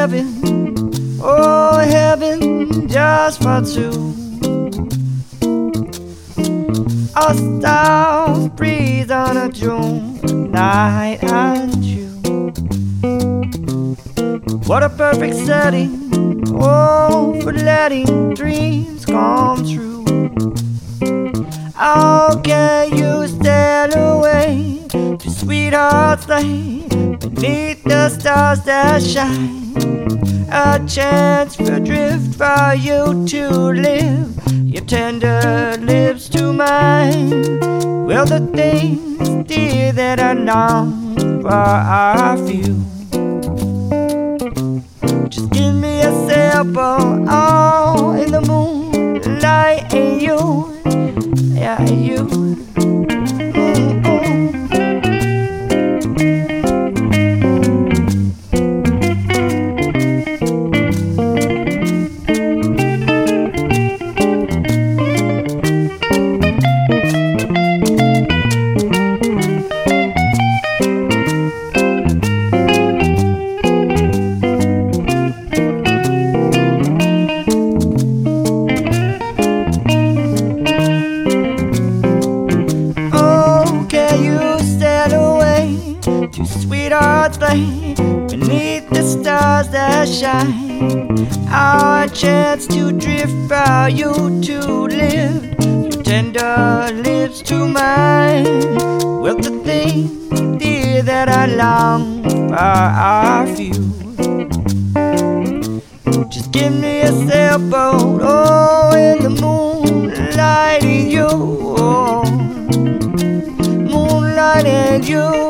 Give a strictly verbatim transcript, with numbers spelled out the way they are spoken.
heaven, oh heaven just for two. A stars breeze on a June night and you. What a perfect setting, oh, for letting dreams come true. How can you stand away to sweethearts lay beneath the stars that shine? A chance for drift for you to live, your tender lips to mine. Well, the things, dear, that I long for are few. Just give me a sailboat, oh, in the moonlight, and you, yeah, you. Two sweethearts lay beneath the stars that shine. Our chance to drift for you to live, your tender lips to mine. Well, the things, dear, that I long for are few. Just give me a sailboat, oh, in the moonlight and you, oh, moonlight and you.